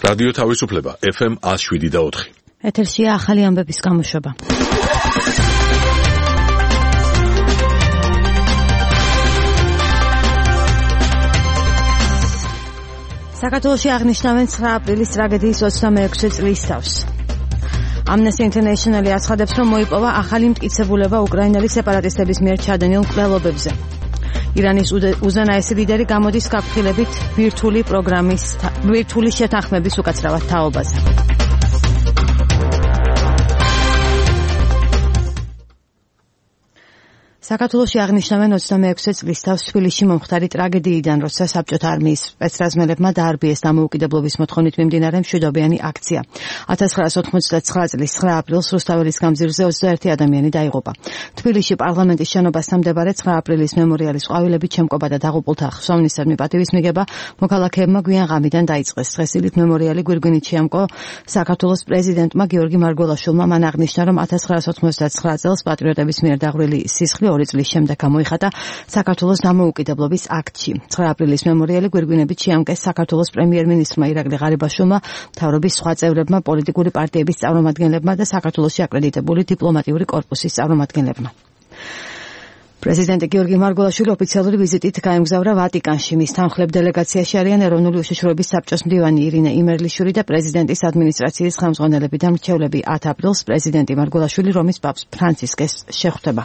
რადიო თავისუფლება FM 107.4. ეთერშია ახალი ამბების გამოშვება. საქართველოში აღნიშნავენ 9 აპრილის ტრაგედიის 26 წლის თავს. Amnesty International აცხადებს, რომ მოიპოვა ახალი მტკიცებულება უკრაინელი სეპარატისტების მიერ ჩადენილ მკვლელობებზე. ირანის უზენაესი ლიდერი გამოდის გაფრთხილებით ბირთვული შეთანხმების უკაცრავად თაობაზე. საქართველოში აღნიშნავენ 26 წლის თავს თბილისში მომხდარი ტრაგედიიდან, როცა საბჭოთა არმიის სპეცრაზმელებმა დაარბიეს დამოუკიდებლობის მოთხოვნით მიმდინარე მშვიდობიანი აქცია. 1989 წლის 9 აპრილს რუსთაველის გამზირზე 21 ადამიანი დაიღუპა. თბილისში პარლამენტის შენობასთან მდებარე 9 აპრილის მემორიალის ყვავილებით შემკობა და დაღუპულთა ხსოვნისადმი პატივის მიღება მოქალაქეებმა გვიან ღამიდან დაიწყეს. დღესილით მემორიალი გვირგვინით შეამკო საქართველოს პრეზიდენტმა გიორგი მარგველაშვილმა. მან აღნიშნა, რომ 1989 წელს პატრიოტების მიერ დაღვრილი სისხლი 2 წლის შემდეგ გამოიხატა საქართველოს დამოუკიდებლობის აქტში. 9 აპრილის მემორიალი გვირგვინებით შეამკეს საქართველოს პრემიერ-მინისტრმა ირაკლი ღარიბაშვილმა, მთავრობის სხვა წევრებმა, პოლიტიკური პარტიების წარმომადგენლებმა და საქართველოში აკრედიტებული დიპლომატიური კორპუსის წარმომადგენლებმა. პრეზიდენტი გიორგი მარგველაშვილი ოფიციალური ვიზიტით გაემგზავრა ვატიკანში. მის თანხლებ დელეგაციაში არიან ეროვნული უშიშროების საბჭოს მდივანი ირინე იმერლიშვილი და პრეზიდენტის ადმინისტრაციის ხელმძღვანელები და მრჩევლები. 10 აპრილს პრეზიდენტი მარგველაშვილი რომის პაპს ფრანცისკეს შეხვდება.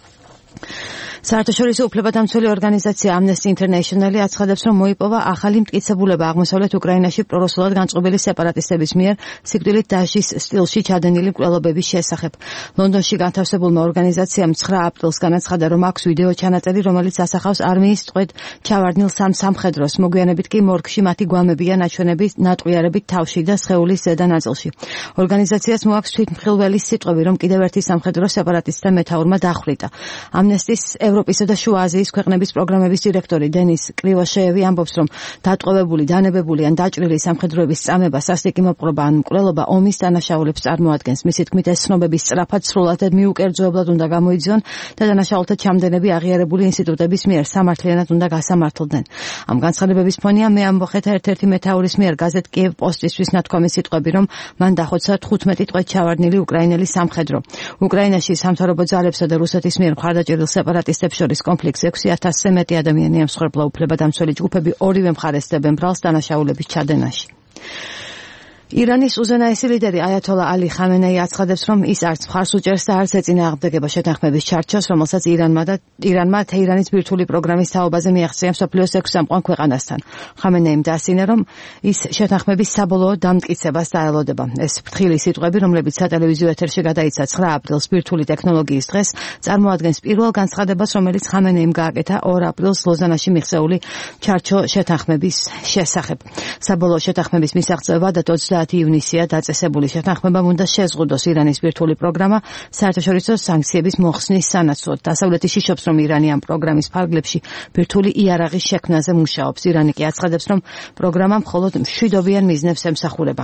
საერთაშორისო უფლებადამცველი ორგანიზაცია Amnesty International აცხადებს, რომ მოიპოვა ახალი მტკიცებულება აღმოსავლეთ უკრაინაში პრორუსულად განწყობილი სეპარატისტების მიერ სიკვდილით დასჯის სტილში ჩადენილი მკვლელობების შესახებ. ლონდონში განთავსებულმა ორგანიზაციამ 9 აპრილს განაცხადა, რომ აქვს ვიდეო ჩანაწერი, რომელიც ასახავს არმიის წვეთ ჩავარდნილ სამხედროს. მოგვიანებით კი მორგში მათი გვამებია ნატყვიარებით თავში და სხეულის ზედა ნაწილში. ორგანიზაციას მოაქვს თვითმხილველის სიტყვები, რომ კიდევ ერთი სამხედრო სეპარატისტთა მეთაურმა დახვრიტა. Amnesty-ს ევროპისა და შუა აზიის ქვეყნების პროგრამების დირექტორი დენის კრივოშეევი ამბობს, რომ დატყვევებული, დანებებული ან დაჭრილი სამხედროების წამება, სასტიკი მოპყრობა ან მკვლელობა ომის დანაშაულებს წარმოადგენს. მისი თქმით, ეს ცნობები სწრაფად, სრულად და მიუკერძოებლად უნდა გამოიძიონ და დანაშაულთა ჩამდენები აღიარებული ინსტიტუტების მიერ სამართლიანად უნდა გასამართლდნენ. ამ განცხადებების ფონია მე ამბოხეთა ერთ-ერთი მეთაურის მიერ გაზეთ კიევ პოსტისთვის ნათქვამი სიტყვები, რომ მან დახოცა 15 ტყვედ ჩავარდნილი უკრაინელი სამხედრო. უკრაინაში სამთავრობო ძალებსა და რუსეთის მიერ მხარდაჭერილ სეპარატისტებს შორის კონფლიქტს 6000-ზე მეტი ადამიანი ემსხვერპლა. უფლებადამცველი ჯგუფები ორივე მხარეს დებენ ბრალს დანაშაულების ჩადენაში. ირანის უზენაესი ლიდერი აიათოლა ალი ხამენეი აცხადებს, რომ ის არც მხარს უჭერს და არც ეწინააღმდეგება შეთანხმების ჩარჩოს, რომელსაც ირანმა თეირანის ბირთვული პროგრამის თაობაზე მიაღწია მსოფლიოს 6 წამყვან ქვეყანასთან. ხამენეიმ დაასინა, რომ ის შეთანხმების საბოლოო დამტკიცებას დაელოდება. ეს ფრთხილი სიტყვები, რომლებიც სატელევიზიო ეთერში გადაიცა 9 აპრილს ბირთვული ტექნოლოგიის დღეს, წარმოადგენს პირველ განცხადებას, რომელიც ხამენეიმ გააკეთა 2 აპრილს ლოზანაში მიღწეული ჩარჩო შეთანხმების შესახებ. საბოლოო შეთანხმების მისაღწევა და 20 ივნისია დაწესებული შეთანხმებამ უნდა შეზღუდოს ირანის ბირთვული პროგრამა საერთაშორისო სანქციების მოხსნის სანაცვლოდ. დასავლეთი შიშობს, რომ ირანი ამ პროგრამის ფარგლებში ბირთვული იარაღის შექმნაზე მუშაობს. ირანი კი აცხადებს, რომ პროგრამა მხოლოდ მშვიდობიან მიზნებს ემსახურება.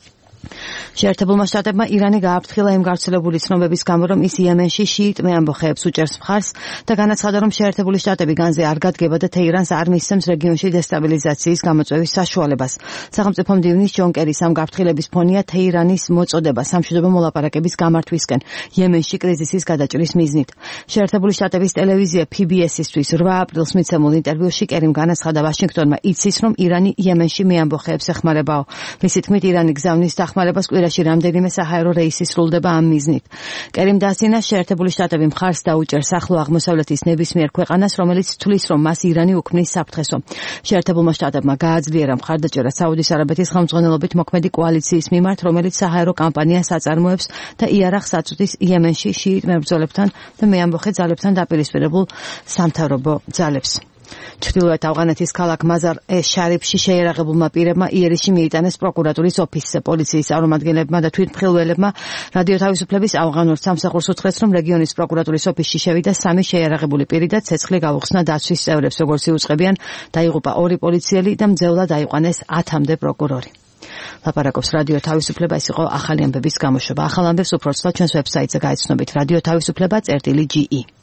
შეერთებულმა შტატებმა ირანი გააფრთხილა იმ გავრცელებული ცნობების გამო, რომ ის იემენში შიიტ მეამბოხეებს უჭერს მხარს და განაცხადა, რომ შეერთებული შტატები განზე არ გადგება და თეირანს არ მისცემს რეგიონში დესტაბილიზაციის გამოწვევის საშუალებას. სახელმწიფო მდივნის ჯონ კერის ამ გაფრთხილების ფონია თეირანის მოწოდება სამშვიდობო მოლაპარაკების გამართვისკენ იემენში კრიზისის გადაჭრის მიზნით. შეერთებული შტატების ტელევიზია PBS-ისთვის 8 აპრილს მიცემულ ინტერვიუში კერიმ განაცხადა, ვაშინგტონმა იცის, რომ ირანი იემენში მეამბოხეებს ეხმარებაო. მისი თქმით, ირანი გზავნის დახმარებას კვირაში რამდენიმე საჰაერო რეისი სრულდება ამ მიზნით. კერიმ დაასინა, შეერთებული შტატები მხარს დაუჭერს ახლო აღმოსავლეთის ნებისმიერ ქვეყანას, რომელიც თვლის, რომ მას ირანი უქმნის საფრთხესო. შეერთებულმა შტატებმა გააძლიერა მხარდაჭერა საუდის არაბეთის ხელმძღვანელობით მოქმედი კოალიციის მიმართ, რომელიც საჰაერო კამპანიას აწარმოებს და იარაღს აწვდის იემენში შიიტ მებრძოლებთან და მეამბოხე ძალებთან დაპირისპირებულ სამთავრობო ძალებს. ჩრდილოეთ ავღანეთის ქალაქ მაზარ-ე-შარიფში შეიარაღებულმა პირებმა იერიში მიიტანეს პროკურატურის ოფისზე. პოლიციის წარმომადგენლებმა და თვითმხილველებმა რადიო თავისუფლების ავღანურ სამსახურს უთხრეს, რომ რეგიონის პროკურატურის ოფისში შევიდა 3 შეიარაღებული პირი და ცეცხლი გაუხსნა დაცვის წევრებს. როგორც იუწყებიან, დაიღუპა 2 პოლიციელი და მძევლად აიყვანეს 10-მდე პროკურორი. ლაპარაკობს რადიო თავისუფლება. ეს იყო ახალი ამბების გამოშვება. ახალ ამბებს უფრო ცოტა ჩვენს ვებსაიტზე გაიცნობით. რადიო თავისუფლება.ge